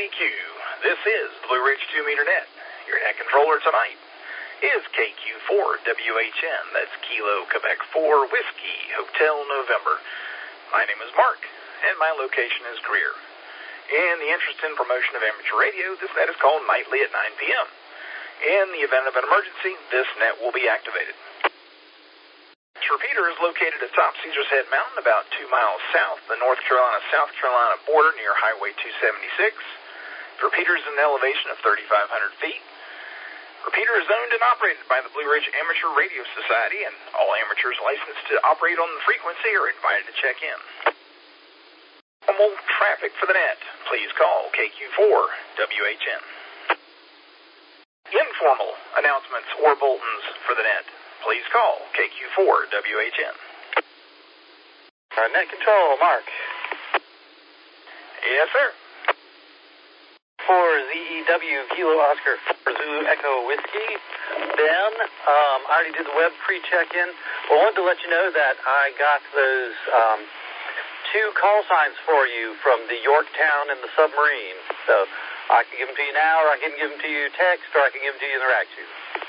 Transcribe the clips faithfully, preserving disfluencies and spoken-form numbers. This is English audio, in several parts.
C Q. This is Blue Ridge two meter net. Your net controller tonight is K Q four W H N. That's Kilo Quebec four Whiskey Hotel November. My name is Mark, and my location is Greer. In the interest and promotion of amateur radio, this net is called nightly at nine p.m. In the event of an emergency, this net will be activated. This repeater is located atop Caesar's Head Mountain, about two miles south of the North Carolina-South Carolina border near Highway two seventy-six. The repeater is an elevation of thirty-five hundred feet. The repeater is owned and operated by the Blue Ridge Amateur Radio Society, and all amateurs licensed to operate on the frequency are invited to check in. Normal traffic for the net, please call K Q four W H N. Informal announcements or bulletins for the net, please call K Q four W H N. Uh, net control, Mark. Yes, sir. For Z E W Kilo Oscar for Zulu Echo Whiskey, Ben, um, I already did the web pre-check-in. Well, I wanted to let you know that I got those um, two call signs for you from the Yorktown and the Submarine. So I can give them to you now, or I can give them to you text, or I can give them to you in the rack chew.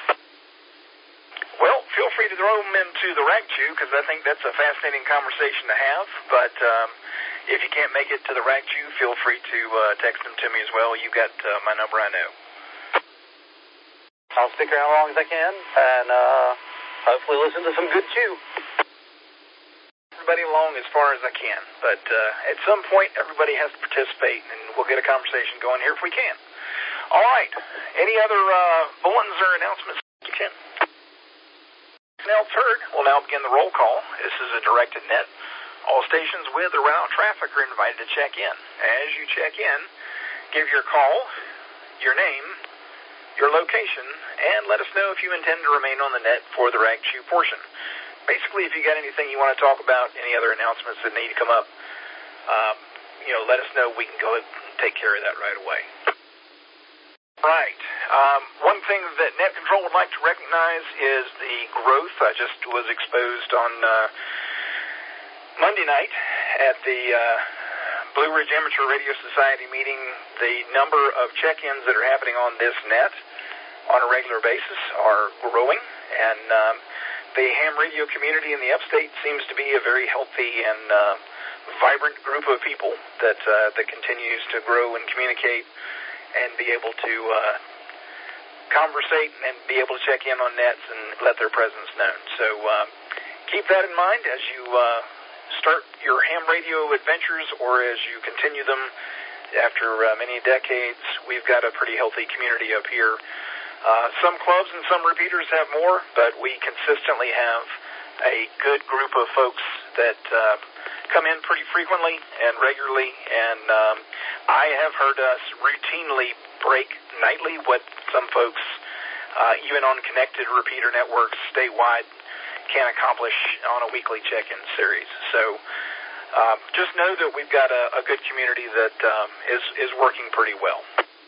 Well, feel free to throw them into the rack chew, because I think that's a fascinating conversation to have. But um, if you can't make it to the rack chew, feel free to uh, text them to me as well. You got uh, my number, I know. I'll stick around as long as I can, and uh, hopefully listen to some good chew. Everybody along as far as I can, but uh, at some point everybody has to participate, and we'll get a conversation going here if we can. All right. Any other uh, bulletins or announcements? Ken? Else heard. We'll now begin the roll call. This is a directed net. All stations with or without traffic are invited to check in. As you check in, give your call, your name, your location, and let us know if you intend to remain on the net for the rag chew portion. Basically, if you got anything you want to talk about, any other announcements that need to come up, um, you know, let us know. We can go and take care of that right away. Right. Um, one thing that Net Control would like to recognize is the growth. I just was exposed on uh, Monday night at the uh, Blue Ridge Amateur Radio Society meeting, the number of check-ins that are happening on this net on a regular basis are growing, and um, the ham radio community in the upstate seems to be a very healthy and uh, vibrant group of people that uh, that continues to grow and communicate and be able to uh, conversate and be able to check in on nets and let their presence known. So uh, keep that in mind as you uh, start your ham radio adventures, or as you continue them after uh, many decades. We've got a pretty healthy community up here. Uh, some clubs and some repeaters have more, but we consistently have a good group of folks that uh, come in pretty frequently and regularly, and um, I have heard us routinely break nightly what some folks, uh, even on connected repeater networks statewide, can accomplish on a weekly check-in series. So uh, just know that we've got a, a good community that um, is, is working pretty well.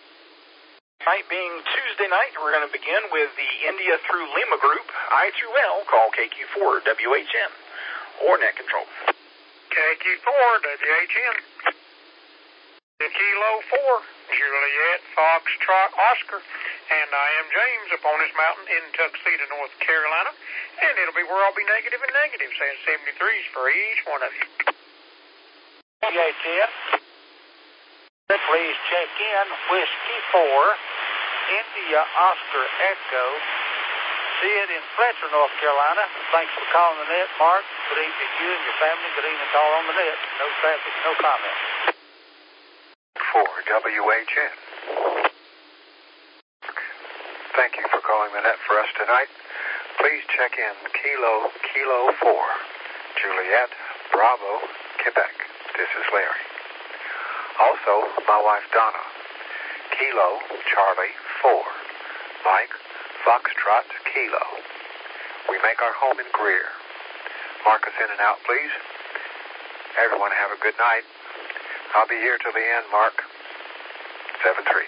Night being Tuesday night, we're going to begin with the India through Lima group, I through L, call K Q four W H N, or Net Control. K Q four W H N. Kilo four, Juliet, Foxtrot, Oscar, and I am James upon this mountain in Tuxedo, North Carolina, and it'll be where I'll be negative and negative, saying seventy-threes for each one of you. W H N. Please check in Whiskey four, India Oscar Echo, Sid in Fletcher, North Carolina. Thanks for calling the net, Mark. Good evening to you and your family. Good evening to all on the net. No traffic, no comment. four W H N. Thank you for calling the net for us tonight. Please check in Kilo Kilo four, Juliet, Bravo, Quebec. This is Larry. Also, my wife Donna, Kilo, Charlie, four, Mike, Foxtrot, Kilo. We make our home in Greer. Mark us in and out, please. Everyone have a good night. I'll be here till the end, Mark. seven three.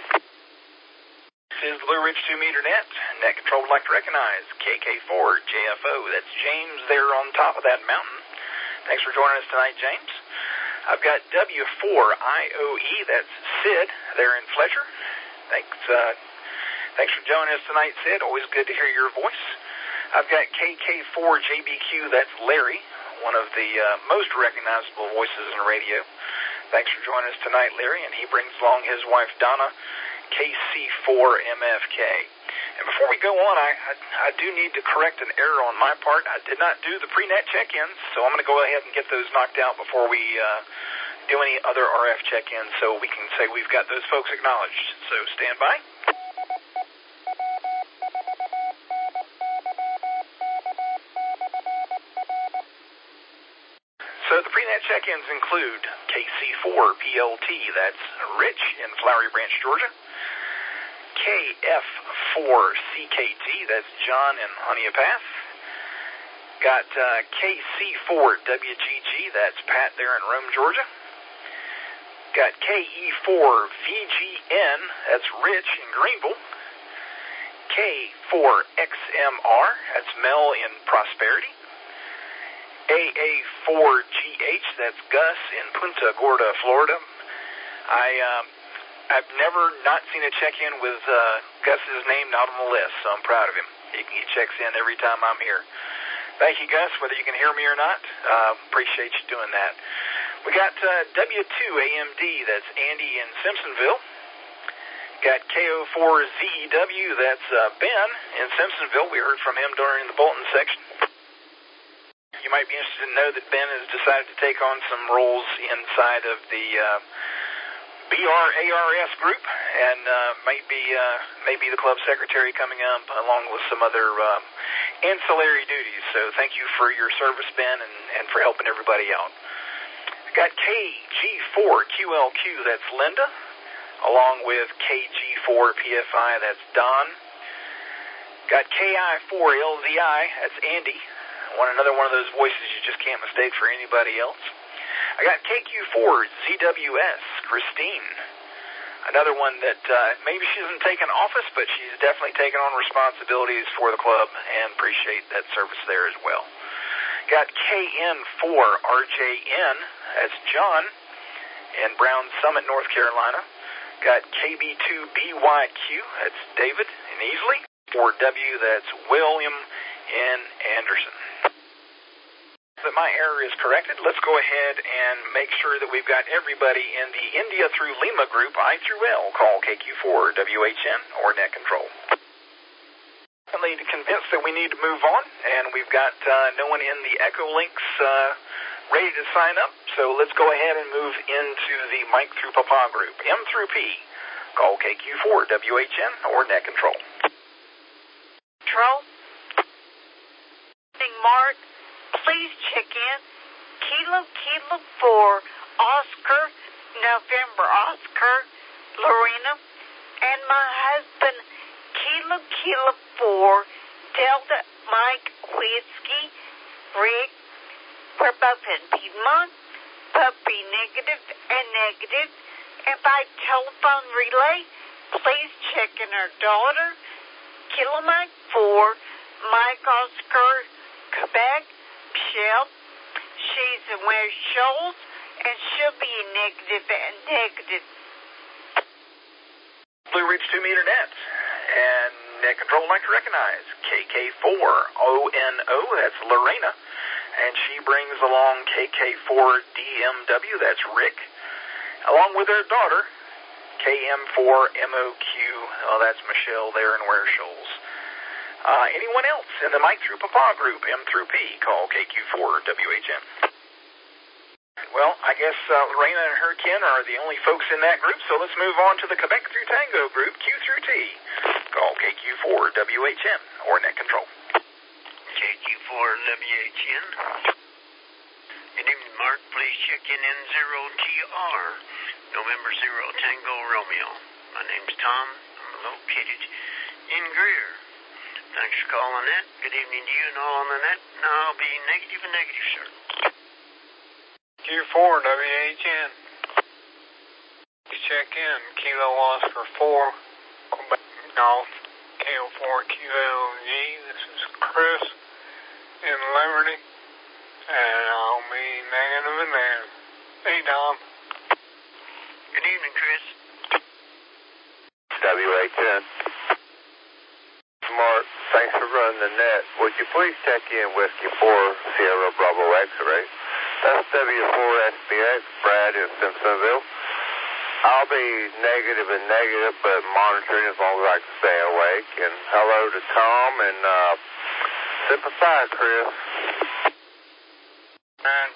This is Blue Ridge two meter net. Net Control would like to recognize K K four J F O. That's James there on top of that mountain. Thanks for joining us tonight, James. I've got W four I O E, that's Sid, there in Fletcher. Thanks, uh, thanks for joining us tonight, Sid. Always good to hear your voice. I've got K K four J B Q, that's Larry, one of the uh, most recognizable voices in radio. Thanks for joining us tonight, Larry, and he brings along his wife, Donna, K C four M F K. And before we go on, I, I, I do need to correct an error on my part. I did not do the pre-net check-ins, so I'm going to go ahead and get those knocked out before we uh, do any other R F check-ins, so we can say we've got those folks acknowledged. So stand by. So the pre-net check-ins include K C four P L T, that's Rich in Flowery Branch, Georgia. K F four C K T, that's John in Honeypath. Got uh, K C four W G G, that's Pat there in Rome, Georgia. Got K E four V G N, that's Rich in Greenville. K four X M R, that's Mel in Prosperity. A A four G H, that's Gus in Punta Gorda, Florida. I, um, I've never not seen a check-in with uh, Gus's name not on the list, so I'm proud of him. He, he checks in every time I'm here. Thank you, Gus, whether you can hear me or not. Uh, appreciate you doing that. We got uh, W two A M D, that's Andy in Simpsonville. Got K O four Z E W, that's uh, Ben in Simpsonville. We heard from him during the Bolton section. You might be interested to know that Ben has decided to take on some roles inside of the uh, B R A R S group, and uh, might be uh, maybe the club secretary coming up, along with some other uh, ancillary duties. So thank you for your service, Ben, and, and for helping everybody out. Got K G four Q L Q, that's Linda, along with K G four P F I, that's Don. Got K I four L Z I, that's Andy. One another one of those voices you just can't mistake for anybody else. I got K Q four Z W S, Christine. Another one that uh, maybe she hasn't taken office, but she's definitely taken on responsibilities for the club, and appreciate that service there as well. Got K N four R J N, that's John in Brown Summit, North Carolina. Got K B two B Y Q, that's David in Easley. four W, that's William in Anderson. That my error is corrected, let's go ahead and make sure that we've got everybody in the India through Lima group, I through L, call K Q four W H N or net control. Definitely convinced that we need to move on, and we've got uh, no one in the Echo Links uh, ready to sign up, so let's go ahead and move into the Mike through Papa group, M through P, call K Q four W H N or net control. Control. Mark, please check in. Kilo Kilo four, Oscar, November Oscar, Lorena, and my husband, Kilo Kilo four, Delta Mike Whiskey, Rick. We're both in Piedmont, puppy negative and negative. And by telephone relay, please check in our daughter, Kilo Mike four, Mike Oscar, Quebec, Michelle. She's in West Shoals, and she'll be in negative and negative. Blue Ridge two meter nets, and net control like to recognize K K four O N O, that's Lorena, and she brings along K K four D M W, that's Rick, along with her daughter, K M four M O Q, oh, that's Michelle there in Ware Shoals. Uh, anyone else in the Mike through Papa group, M through P, call K Q four W H N. Well, I guess uh, Lorena and her kin are the only folks in that group, so let's move on to the Quebec through Tango group, Q through T, call K Q four W H N or net control. K Q four W H N. Good evening, Mark. Please check in N zero T R, November zero Tango Romeo. My name's Tom. I'm located in Greer. Thanks for calling that. Good evening to you and all on the net. Now I'll be negative and negative, sir. Q four W H N. You check in Kilo Oscar four, Quebec Golf, K O four Q L G. This is Chris in Liberty, and I'll be negative and negative. Hey, Tom. Good evening, Chris. W A ten. Mark, thanks for running the net. Would you please check in Whiskey four Sierra Bravo X-ray? That's W four S B X, Brad in Simpsonville. I'll be negative and negative, but monitoring as long as I can stay awake. And hello to Tom and uh, sympathize, Chris. And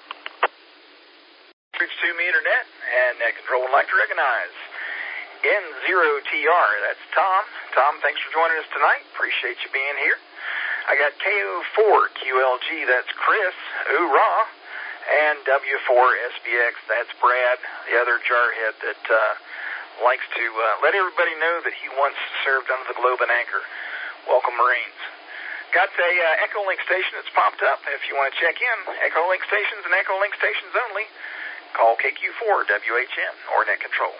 sixty-two meter net and net control would like to recognize N zero T R. That's Tom. Tom, thanks for joining us tonight. Appreciate you being here. I got K O four Q L G. That's Chris. Hoorah. And W four S B X, that's Brad, the other jarhead that uh, likes to uh, let everybody know that he once served under the Globe and Anchor. Welcome, Marines. Got a uh, Echolink station that's popped up. If you want to check in, Echolink stations and Echolink stations only. Call K Q four W H M or Net Control.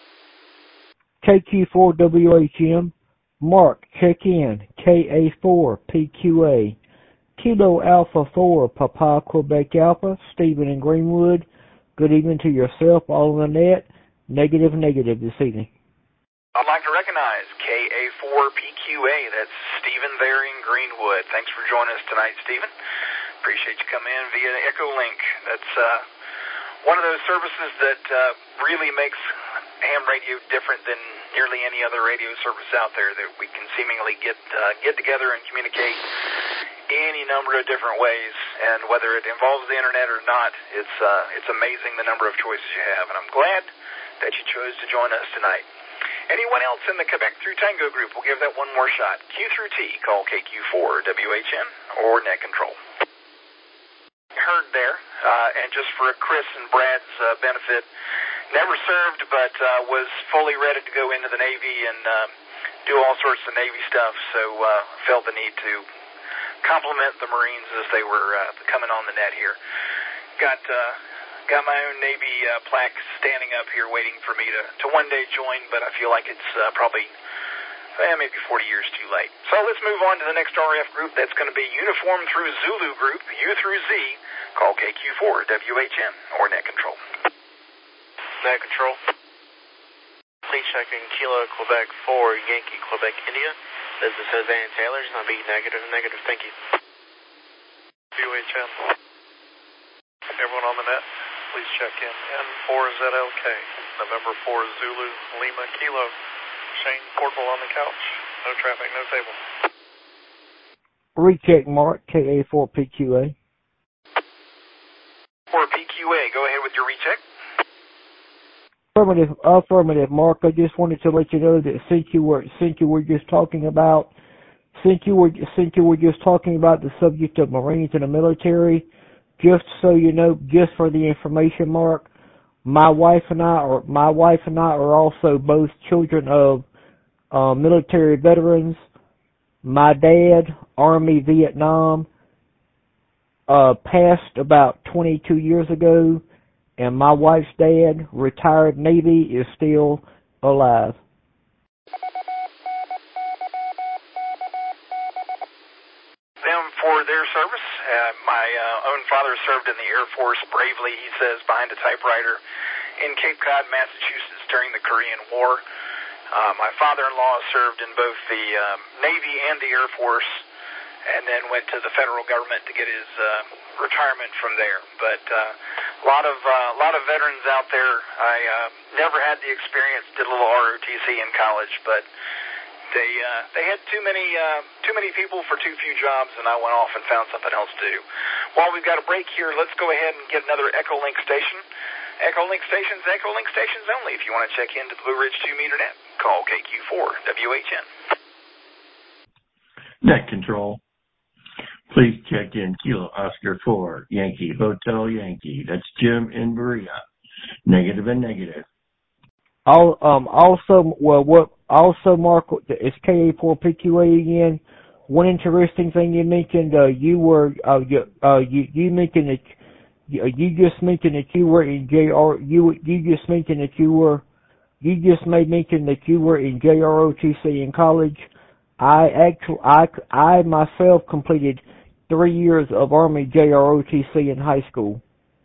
K Q four W H M, Mark, check in, K A four P Q A. Kilo Alpha four, Papa Quebec Alpha, Stephen in Greenwood. Good evening to yourself, all on the net. Negative, negative this evening. I'd like to recognize K A four P Q A. That's Stephen there in Greenwood. Thanks for joining us tonight, Stephen. Appreciate you coming in via Echolink. That's uh, one of those services that uh, really makes ham radio different than nearly any other radio service out there, that we can seemingly get uh, get together and communicate any number of different ways, and whether it involves the internet or not, it's uh, it's amazing the number of choices you have, and I'm glad that you chose to join us tonight. Anyone else in the Quebec Through Tango group will give that one more shot. Q through T, call K Q four W H N or Net Control. Heard there, uh, and just for Chris and Brad's uh, benefit, never served, but uh, was fully ready to go into the Navy and uh, do all sorts of Navy stuff, so uh, felt the need to compliment the Marines as they were uh, coming on the net here. Got uh, got my own Navy uh, plaque standing up here waiting for me to, to one day join, but I feel like it's uh, probably eh, maybe forty years too late. So let's move on to the next R F group. That's going to be Uniform through Zulu group, U through Z. Call K Q four W H M or Net Control. Net Control. Please check in Kilo Quebec four Yankee Quebec India. This is Jose and Taylor. It's going to be negative and negative. Thank you. W H M. Everyone on the net, please check in. N four Z L K. November four Zulu Lima Kilo. Shane portable on the couch. No traffic, no table. Recheck Mark, K A four P Q A. four P Q A, go ahead with your recheck. Affirmative, affirmative, Mark. I just wanted to let you know that since you were since you were just talking about since you were since you were just talking about the subject of Marines in the military, just so you know, just for the information, Mark, my wife and I are my wife and I are also both children of uh, military veterans. My dad, Army, Vietnam, uh, passed about twenty-two years ago. And my wife's dad, retired Navy, is still alive. Them for their service. Uh, my uh, own father served in the Air Force bravely, he says, behind a typewriter in Cape Cod, Massachusetts during the Korean War. Uh, my father-in-law served in both the um, Navy and the Air Force, and then went to the federal government to get his uh, retirement from there. But uh, a lot of uh, a lot of veterans out there. I uh, never had the experience. Did a little R O T C in college, but they uh, they had too many uh, too many people for too few jobs, and I went off and found something else to do. While we've got a break here, let's go ahead and get another Echolink station. Echolink stations, Echolink stations only. If you want to check into the Blue Ridge two meter net, call K Q four W H N. Net Control. Please check in Kilo Oscar four, Yankee Hotel Yankee. That's Jim in Berea. Negative and negative. All, um, also, well, what, also, Mark, it's K A four P Q A again. One interesting thing you mentioned, uh, you were, uh, you, uh, you, you mentioned that, you, you just mentioned that you were in J R, you, you just mentioned that you were, you just made mention that you were in J R O T C in college. I actually, I, I myself completed three years of Army J R O T C in high school.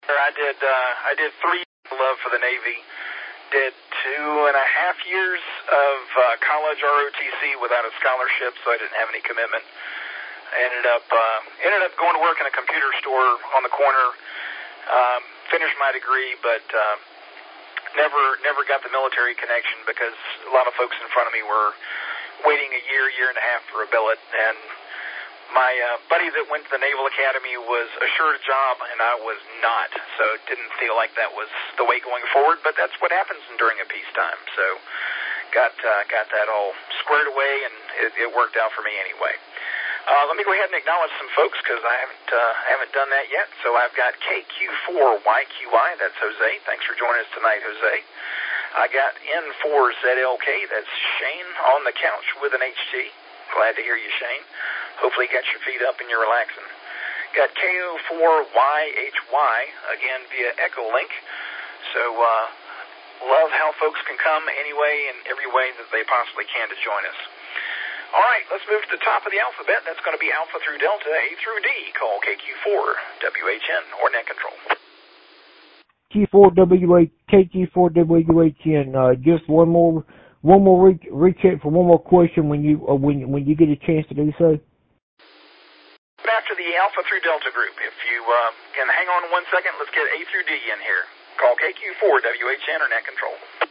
I did, uh, I did three love for the Navy. Did two and a half years of uh, college R O T C without a scholarship, so I didn't have any commitment. I ended up uh, ended up going to work in a computer store on the corner. Um, finished my degree, but uh, never never got the military connection because a lot of folks in front of me were waiting a year, year and a half for a billet, and my uh, buddy that went to the Naval Academy was assured a job, and I was not, so it didn't feel like that was the way going forward, but that's what happens during a peacetime, so got uh, got that all squared away, and it, it worked out for me anyway. Uh, let me go ahead and acknowledge some folks, because I haven't uh, haven't done that yet, so I've got K Q four Y Q I, that's Jose. Thanks for joining us tonight, Jose. I got N four Z L K, that's Shane on the couch with an H T. Glad to hear you, Shane. Hopefully you got your feet up and you're relaxing. Got K O four Y H Y, again via Echo Link. So, uh, love how folks can come any way and every way that they possibly can to join us. All right, let's move to the top of the alphabet. That's going to be Alpha through Delta, A through D. Call K Q four W H N or Net Control. Q four W H K Q four W H N. Uh, just one more, one more re- recheck for one more question when you uh, when when you get a chance to do so. After the Alpha through Delta group, if you uh, can hang on one second, let's get A through D in here. Call K Q four W H N or Net Control.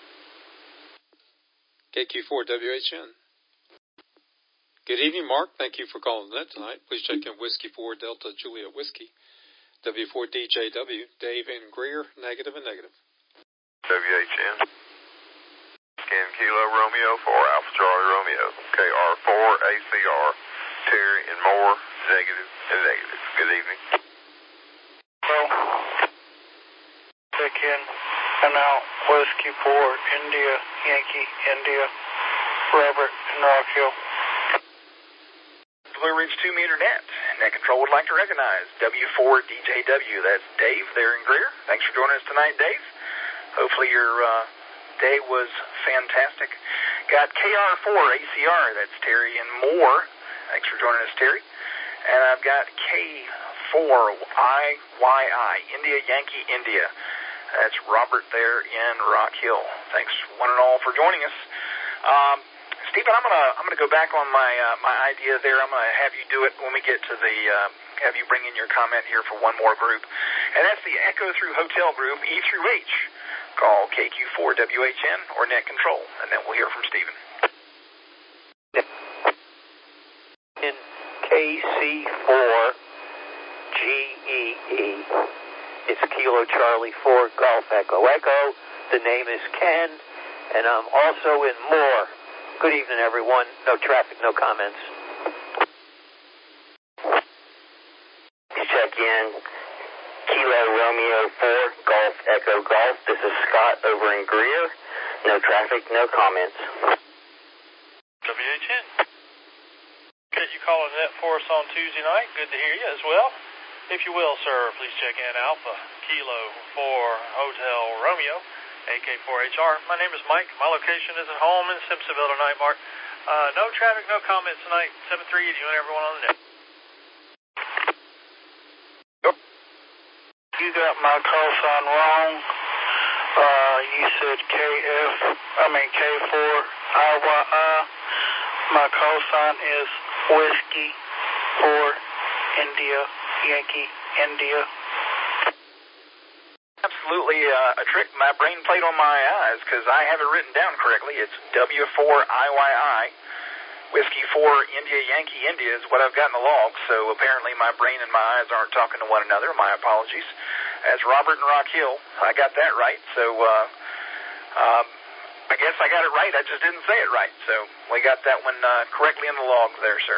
K Q four W H N. Good evening, Mark. Thank you for calling the net tonight. Please check in Whiskey four Delta Juliet Whiskey. W four D J W, Dave and Greer, negative and negative. W H N. Scan Kilo Romeo for Alpha Charlie Romeo. K R four A C R, Terry and Moore, negative and negative. Good evening. Well, check in and out Whiskey four, India, Yankee, India, Robert and Rock Hill. Blue Ridge two meter net. Net Control would like to recognize W four D J W. That's Dave there in Greer. Thanks for joining us tonight, Dave. Hopefully your uh, day was fantastic. Got K R four A C R. That's Terry and Moore. Thanks for joining us, Terry. And I've got K four I Y I, India Yankee India. That's Robert there in Rock Hill. Thanks one and all for joining us. Um, Stephen, I'm gonna I'm gonna go back on my uh, my idea there. I'm gonna have you do it when we get to the uh, have you bring in your comment here for one more group, and that's the Echo through Hotel group, E through H. Call K Q four W H N or Net Control, and then we'll hear from Stephen. In K C four G E E, it's Kilo Charlie four Golf Echo Echo. The name is Ken, and I'm also in Moore. Good evening, everyone. No traffic, no comments. Check in. Kilo Romeo four, Golf Echo Golf. This is Scott over in Greer. No traffic, no comments. W H N. Okay, you calling that for us on Tuesday night? Good to hear you as well. If you will, sir, please check in Alpha Kilo four Hotel Romeo. A K four H R. My name is Mike. My location is at home in Simpsonville tonight, Mark. Uh, no traffic, no comments tonight. seven three, you and everyone on the net. You got my call sign wrong. Uh, you said K F, I mean K four I Y I. My call sign is Whiskey four India, Yankee, India. Absolutely uh, a trick. My brain played on my eyes because I have it written down correctly. It's W four I Y I, Whiskey four India Yankee India is what I've got in the log. So apparently my brain and my eyes aren't talking to one another. My apologies. That's Robert and Rock Hill. I got that right. So uh, um, I guess I got it right. I just didn't say it right. So we got that one uh, correctly in the log there, sir.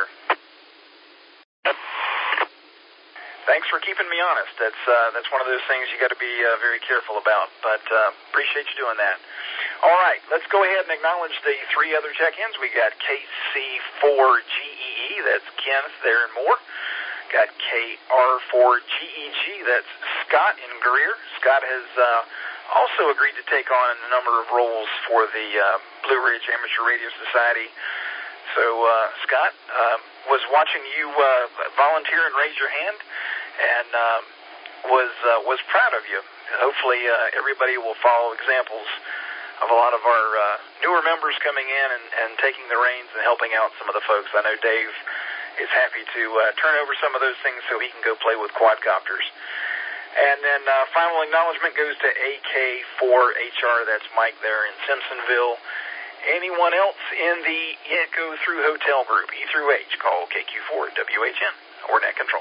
Thanks for keeping me honest. That's uh, that's one of those things you got to be uh, very careful about. But uh, appreciate you doing that. All right, let's go ahead and acknowledge the three other check-ins. We got K C four G E E. That's Kenneth there and Moore. Got K R four G E G. That's Scott in Greer. Scott has uh, also agreed to take on a number of roles for the uh, Blue Ridge Amateur Radio Society. So, uh, Scott, uh, was watching you uh, volunteer and raise your hand, and um, was uh, was proud of you. Hopefully, uh, everybody will follow examples of a lot of our uh, newer members coming in and, and taking the reins and helping out some of the folks. I know Dave is happy to uh, turn over some of those things so he can go play with quadcopters. And then uh, final acknowledgement goes to A K four H R. That's Mike there in Simpsonville. Anyone else in the Echo Through Hotel group, E through H, call K Q four W H N or Net Control.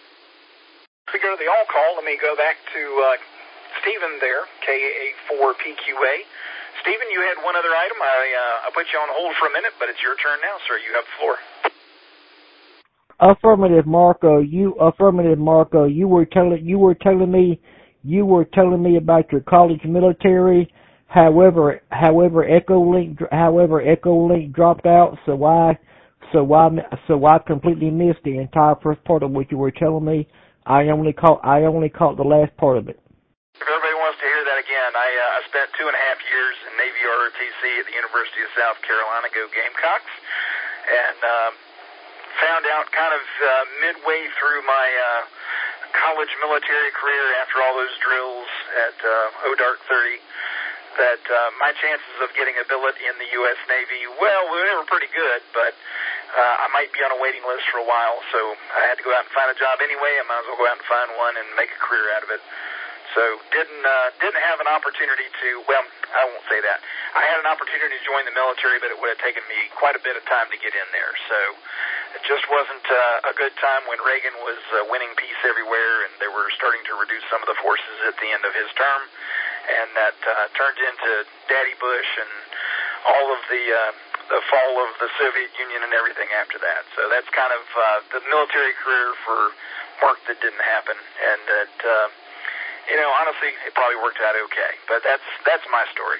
If we go to the all call, let me go back to uh, Stephen there, K A four P Q A. Stephen, you had one other item. I, uh, I put you on hold for a minute, but it's your turn now, sir. You have the floor. Affirmative, Marco. You affirmative, Marco. You were telling you were telling me you were telling me about your college military. However, however, EchoLink, however, EchoLink dropped out. So I, so I, so I completely missed the entire first part of what you were telling me. I only caught I only caught the last part of it. If everybody wants to hear that again, I uh, I spent two and a half years in Navy R O T C at the University of South Carolina. Go Gamecocks! And uh, found out kind of uh, midway through my uh, college military career, after all those drills at uh, O D A R C thirty, that uh, my chances of getting a billet in the U S Navy, well, they were pretty good, but uh, I might be on a waiting list for a while, so I had to go out and find a job anyway. I might as well go out and find one and make a career out of it. So didn't uh, didn't have an opportunity to, well, I won't say that. I had an opportunity to join the military, but it would have taken me quite a bit of time to get in there. So it just wasn't uh, a good time when Reagan was uh, winning peace everywhere, and they were starting to reduce some of the forces at the end of his term. And that uh, turned into Daddy Bush and all of the uh, the fall of the Soviet Union and everything after that. So that's kind of uh, the military career for Mark that didn't happen. And that, uh, you know, honestly, it probably worked out okay. But that's that's my story.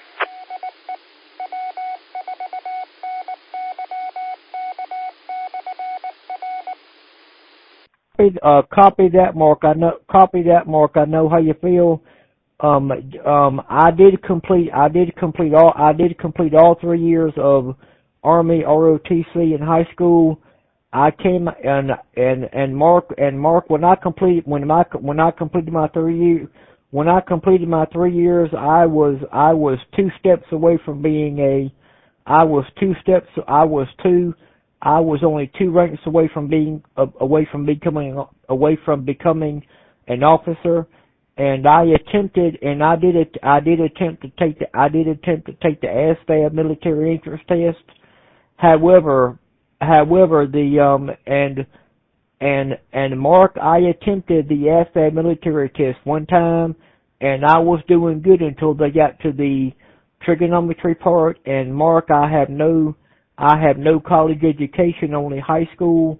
Uh, copy that, Mark. I know. Copy that, Mark. I know how you feel. Um, um, I did complete. I did complete all. I did complete all three years of Army R O T C in high school. I came and and and Mark and Mark when I completed when my when I completed my three years when I completed my three years I was I was two steps away from being a. I was two steps. I was two. I was only two ranks away from being uh, away from becoming away from becoming an officer. And I attempted, and I did it. I did attempt to take the. I did attempt to take the A S V A B military entrance test. However, however, the um and and and Mark, I attempted the A S V A B military test one time, and I was doing good until they got to the trigonometry part. And Mark, I have no, I have no college education, only high school.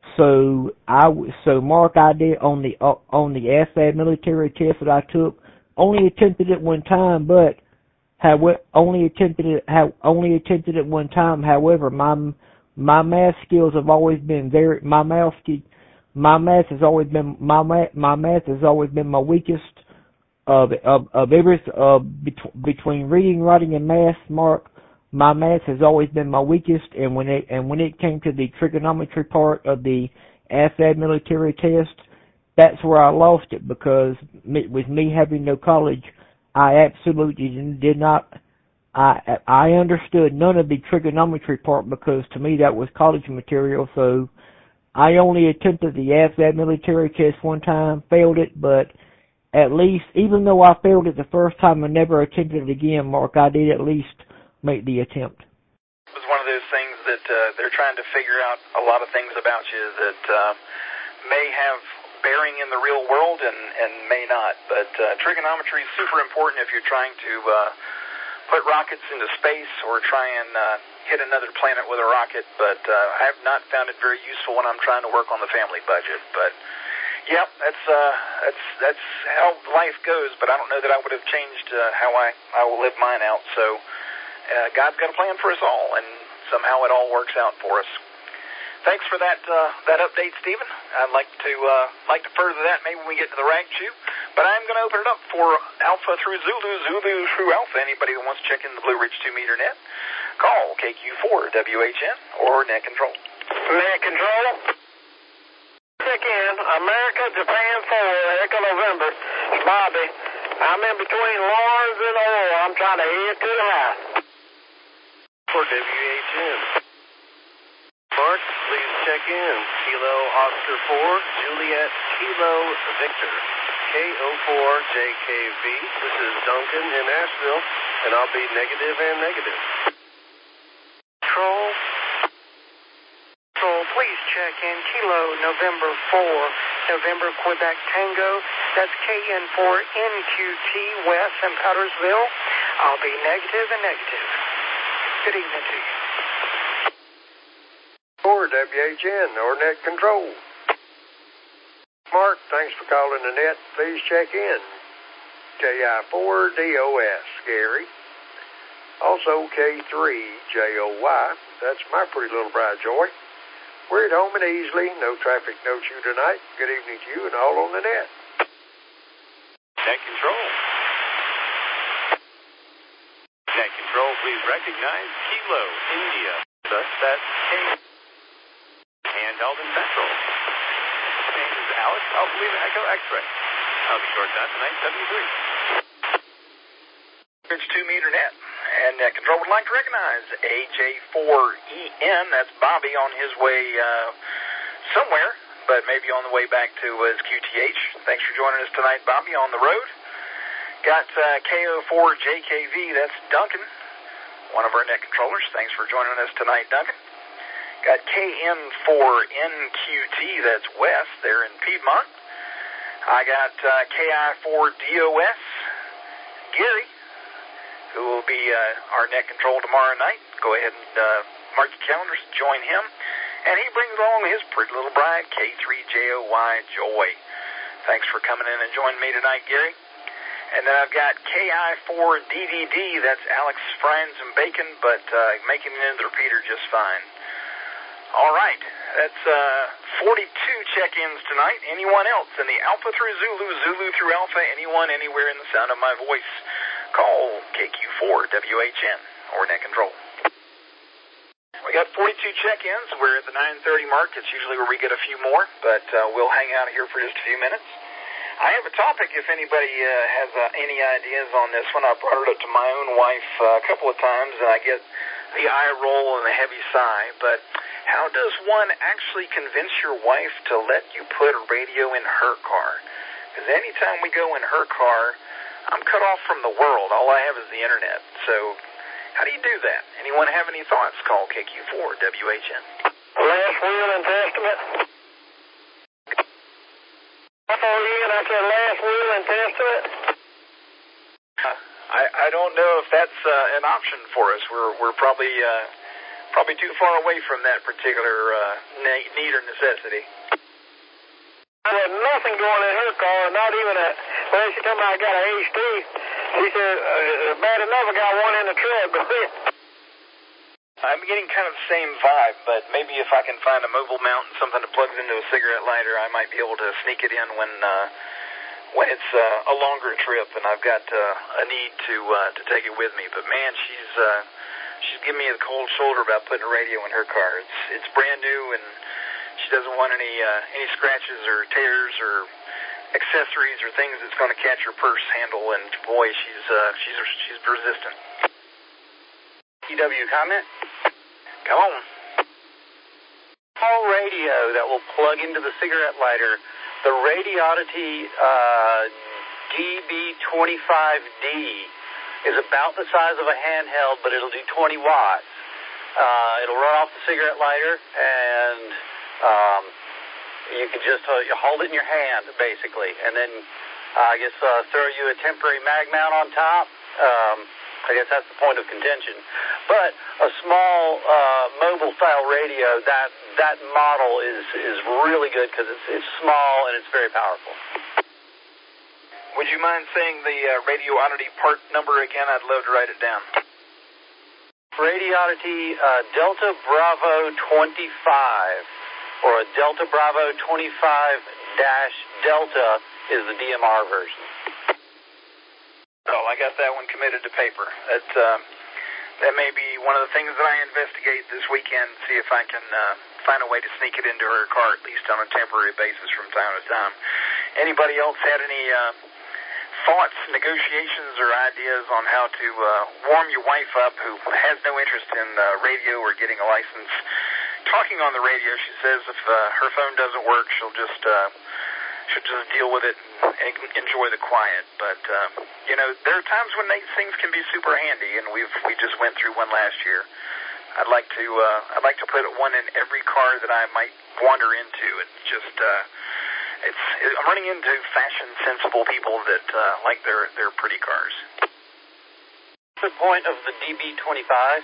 So I so Mark, I did on the uh, on the A S V A B military test that I took. Only attempted it one time, but however, only attempted it how only attempted it one time. However, my my math skills have always been very my math my math has always been my math my math has always been my weakest of of of every uh bet- between reading, writing, and math. Mark. My math has always been my weakest, and when it and when it came to the trigonometry part of the A S V A B military test, that's where I lost it, because with me having no college, I absolutely did not. I I understood none of the trigonometry part, because to me that was college material. So I only attempted the A S V A B military test one time, failed it, but at least, even though I failed it the first time and never attempted it again, Mark, I did at least make the attempt. It was one of those things that uh, they're trying to figure out a lot of things about you that uh, may have bearing in the real world and, and may not. But uh, trigonometry is super important if you're trying to uh, put rockets into space or try and uh, hit another planet with a rocket. But uh, I have not found it very useful when I'm trying to work on the family budget. But yeah, that's uh, that's that's how life goes. But I don't know that I would have changed uh, how I I will live mine out. So. Uh, God's got a plan for us all, and somehow it all works out for us. Thanks for that uh, that update, Stephen. I'd like to uh, like to further that maybe when we get to the rag chew, but I'm going to open it up for Alpha through Zulu, Zulu through Alpha. Anybody that wants to check in the Blue Ridge two meter net, call K Q four W H N or Net Control. Net Control. check in. America, Japan four, Echo November. It's Bobby. I'm in between Lawrence and Orr. I'm trying to head to the house. For W H N. Mark, please check in. Kilo Oscar four, Juliet Kilo Victor. K O four J K V. This is Duncan in Asheville, and I'll be negative and negative. Control. Control, please check in. Kilo November four, November Quebec Tango. That's K N four N Q T West in Powdersville. I'll be negative and negative. Good evening to you. For W H N, or Net Control. Mark, thanks for calling the net. Please check in. K I four D O S, Gary. Also K three J O Y. That's my pretty little bride, Joy. We're at home and easily. No traffic, no chew tonight. Good evening to you and all on the net. Net Control. Net Control, please recognize Kilo India. That's K. Handheld and Central. Name is Alex Alpha Lima Echo X-Ray. I'll be short time tonight, seventy-three. It's two meter net. And uh, Control would like to recognize A J four E N. That's Bobby on his way uh, somewhere, but maybe on the way back to uh, his Q T H. Thanks for joining us tonight, Bobby, on the road. Got uh, K O four J K V. That's Duncan, one of our net controllers. Thanks for joining us tonight, Duncan. Got K N four N Q T. That's Wes there in Piedmont. I got uh, K I four D O S. Gary, who will be uh, our net control tomorrow night. Go ahead and uh, mark your calendars, join him. And he brings along his pretty little bride, K three J O Y, Joy. Thanks for coming in and joining me tonight, Gary. And then I've got K I four D D D, that's Alex frying some bacon, but uh, making it into the repeater just fine. All right, that's uh, forty-two check-ins tonight. Anyone else in the Alpha through Zulu, Zulu through Alpha, anyone, anywhere in the sound of my voice, call K Q four W H N or Net Control. We got forty-two check-ins. We're at the nine thirty mark. It's usually where we get a few more, but uh, we'll hang out here for just a few minutes. I have a topic if anybody uh, has uh, any ideas on this one. I brought it up to my own wife uh, a couple of times, and I get the eye roll and the heavy sigh, but how does one actually convince your wife to let you put a radio in her car? Because anytime we go in her car, I'm cut off from the world. All I have is the internet. So how do you do that? Anyone have any thoughts? Call K Q four W H N. Last will and testament. I told you and I said last will and testament. Uh, I, I don't know if that's uh, an option for us. We're we're probably uh, probably too far away from that particular uh, need or necessity. There was nothing going in her car, not even a, well, she told me I got a H D. She said, uh, bad enough I got one in the truck. I'm getting kind of the same vibe, but maybe if I can find a mobile mount and something that plugs into a cigarette lighter, I might be able to sneak it in when uh, when it's uh, a longer trip and I've got uh, a need to uh, to take it with me. But man, she's uh, she's giving me the cold shoulder about putting a radio in her car. It's it's brand new and she doesn't want any uh, any scratches or tears or accessories or things that's going to catch her purse handle. And boy, she's uh, she's she's resistant. E W comment? Come on. Small radio that will plug into the cigarette lighter. The Radioddity uh, D B twenty-five D is about the size of a handheld, but it'll do twenty watts. Uh, it'll run off the cigarette lighter, and um, you can just uh, you hold it in your hand, basically, and then uh, I guess uh, throw you a temporary mag mount on top. Um, I guess that's the point of contention. But a small uh, mobile-style radio, that that model is is really good because it's it's small and it's very powerful. Would you mind saying the uh, Radioddity part number again? I'd love to write it down. Radioddity uh, Delta Bravo twenty-five, or a Delta Bravo twenty-five dash Delta is the D M R version. Oh, I got that one committed to paper. That, uh, that may be one of the things that I investigate this weekend, see if I can uh, find a way to sneak it into her car, at least on a temporary basis from time to time. Anybody else had any uh, thoughts, negotiations, or ideas on how to uh, warm your wife up who has no interest in uh, radio or getting a license? Talking on the radio, she says if uh, her phone doesn't work, she'll just... Uh, should just deal with it and enjoy the quiet. But, uh, you know, there are times when these things can be super handy, and we've we just went through one last year. I'd like to uh, I'd like to put one in every car that I might wander into. It's just uh, it's it, I'm running into fashion sensible people that uh, like their their pretty cars. The point of the D B twenty-five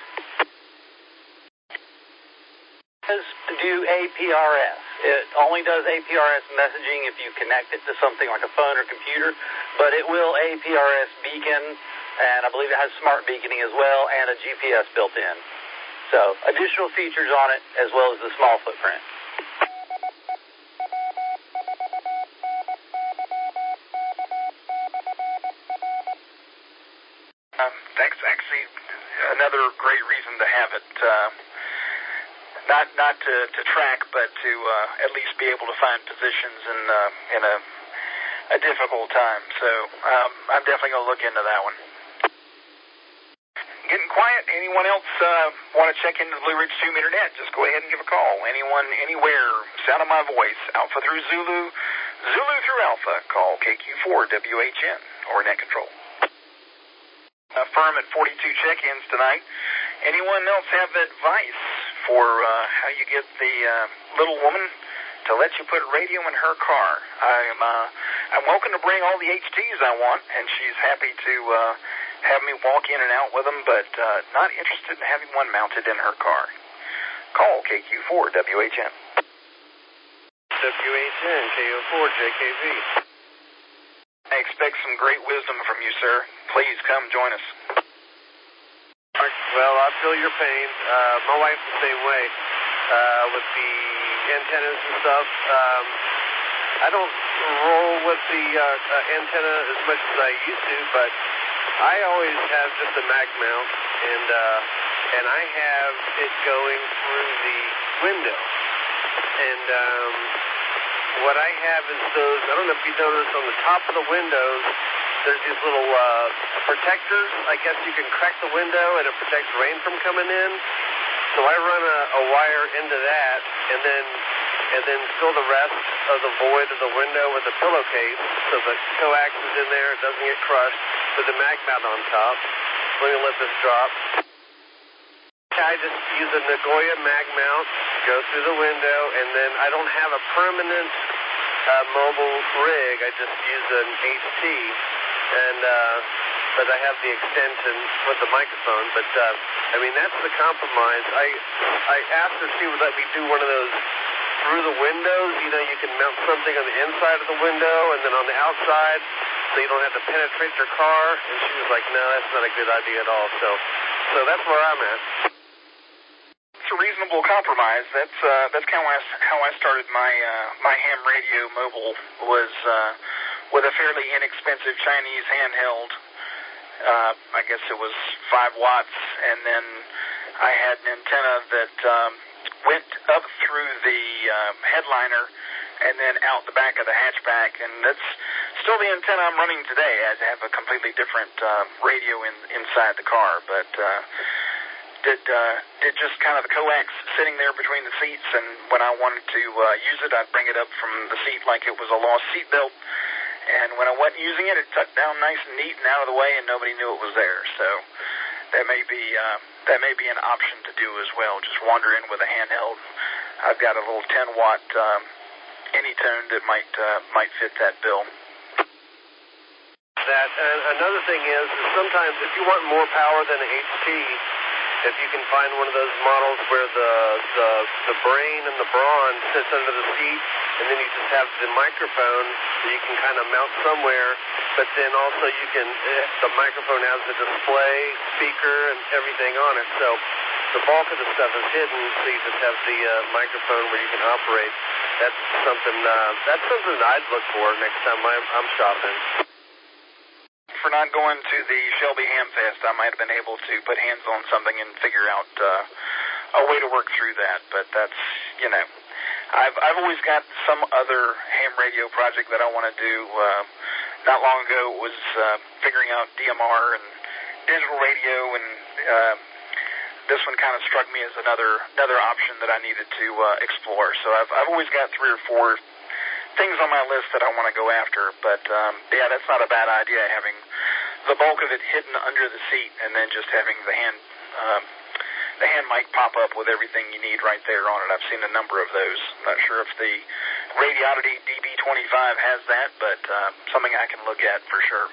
is to do A P R S. It only does A P R S messaging if you connect it to something like a phone or computer, but it will A P R S beacon, and I believe it has smart beaconing as well, and a G P S built in. So additional features on it, as well as the small footprint. Um, that's actually another great reason to have it. Uh, Not not to, to track, but to uh, at least be able to find positions in uh, in a a difficult time. So um, I'm definitely going to look into that one. Getting quiet. Anyone else uh, want to check into the Blue Ridge two meter net? Just go ahead and give a call. Anyone, anywhere, sound of my voice. Alpha through Zulu, Zulu through Alpha. Call K Q four W H N or Net Control. Affirm at forty-two check-ins tonight. Anyone else have advice for uh, how you get the uh, little woman to let you put radio in her car? I'm uh, I'm welcome to bring all the H Ts I want, and she's happy to uh, have me walk in and out with them, but uh, not interested in having one mounted in her car. Call K Q four W H N. W H N, K O four J K V. I expect some great wisdom from you, sir. Please come join us. Well, I feel your pain. Uh, my wife's the same way uh, with the antennas and stuff. Um, I don't roll with the uh, uh, antenna as much as I used to, but I always have just a mag mount, and uh, and I have it going through the window. And um, what I have is those, I don't know if you noticed, on the top of the windows, there's these little uh, protectors. I guess you can crack the window and it protects rain from coming in. So I run a, a wire into that and then and then fill the rest of the void of the window with a pillowcase so the coax is in there, it doesn't get crushed, with the mag mount on top. Let me let this drop. I just use a Nagoya mag mount, go through the window, and then I don't have a permanent uh, mobile rig. I just use an H T. And, uh, but I have the extension for the microphone. But, uh, I mean, that's the compromise. I I asked if she would let me do one of those through the windows. You know, you can mount something on the inside of the window and then on the outside so you don't have to penetrate your car. And she was like, no, that's not a good idea at all. So, so that's where I'm at. It's a reasonable compromise. That's uh, that's kind of how I, how I started my uh, my ham radio mobile was uh, with a fairly inexpensive Chinese handheld. Uh, I guess it was five watts, and then I had an antenna that um, went up through the um, headliner and then out the back of the hatchback, and that's still the antenna I'm running today. I have a completely different uh, radio in, inside the car, but uh, did uh, did just kind of the coax sitting there between the seats, and when I wanted to uh, use it, I'd bring it up from the seat like it was a lost seat belt. And when I wasn't using it, it tucked down nice and neat and out of the way, and nobody knew it was there. So that may be uh, that may be an option to do as well. Just wander in with a handheld. I've got a little ten watt um, Anytone that might uh, might fit that bill. That and another thing is, is sometimes if you want more power than an H T, if you can find one of those models where the the the brain and the brawn sits under the seat, and then you just have the microphone that you can kind of mount somewhere, but then also you can, the microphone has the display, speaker, and everything on it. So the bulk of the stuff is hidden, so you just have the uh, microphone where you can operate. That's something. Uh, that's something that I'd look for next time I'm, I'm shopping. for not going to the Shelby Ham Fest. I might have been able to put hands on something and figure out uh, a way to work through that. But that's, you know, I've I've always got some other ham radio project that I want to do. Uh, not long ago it was uh, figuring out D M R and digital radio, and uh, this one kind of struck me as another another option that I needed to uh, explore. So I've I've always got three or four things on my list that I want to go after. But um, yeah, that's not a bad idea, having the bulk of it hidden under the seat, and then just having the hand um, the hand mic pop up with everything you need right there on it. I've seen a number of those. I'm not sure if the Radioddity D B twenty-five has that, but uh, something I can look at for sure.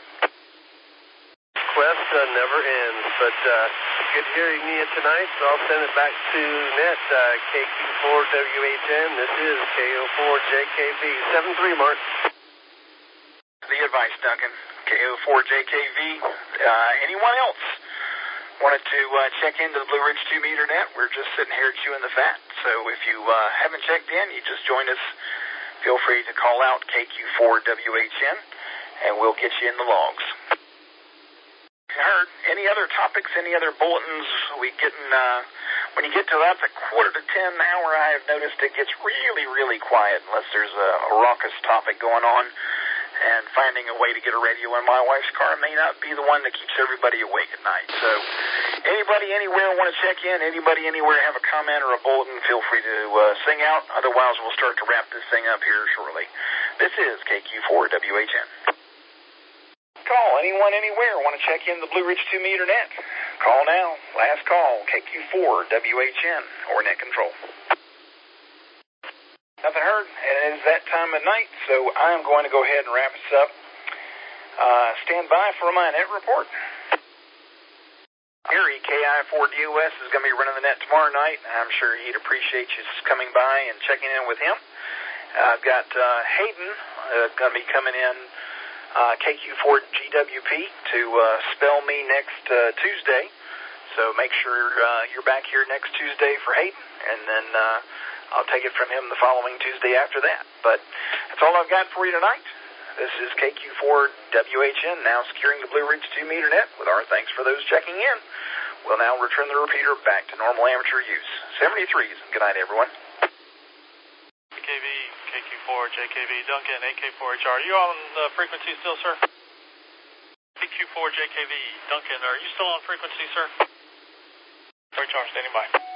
Quest uh, never ends, but uh, good hearing you tonight, so I'll send it back to Net, uh, K Q four W H N. This is K O four J K V. seven three, Mark. The advice, Duncan. K O four J K V. Uh, anyone else wanted to uh, check into the Blue Ridge two meter net? We're just sitting here chewing the fat. So if you uh, haven't checked in, you just joined us. Feel free to call out K Q four W H N, and we'll get you in the logs. Heard any other topics, any other bulletins? We getting uh, when you get to about the quarter to ten hour, I have noticed it gets really, really quiet unless there's a, a raucous topic going on. And finding a way to get a radio in my wife's car may not be the one that keeps everybody awake at night. So, anybody anywhere want to check in? Anybody anywhere have a comment or a bulletin? Feel free to uh, sing out. Otherwise, we'll start to wrap this thing up here shortly. This is K Q four W H N. Call. Anyone, anywhere want to check in the Blue Ridge two meter net? Call now. Last call, K Q four W H N or net control. Nothing heard, and it is that time of night, so I'm going to go ahead and wrap this up. Uh, stand by for my net report. Harry, K I four D O S is going to be running the net tomorrow night. I'm sure he'd appreciate you coming by and checking in with him. Uh, I've got uh, Hayden uh, going to be coming in, uh, K Q four G W P, to uh, spell me next uh, Tuesday. So make sure uh, you're back here next Tuesday for Hayden, and then uh, I'll take it from him the following Tuesday after that. But that's all I've got for you tonight. This is K Q four W H N, now securing the Blue Ridge two meter net with our thanks for those checking in. We'll now return the repeater back to normal amateur use. seventy-threes. Good night, everyone. K V, K Q four, J K V, Duncan, A K four H R. Are you on the frequency still, sir? K Q four, J K V, Duncan, are you still on frequency, sir? H R, standing by.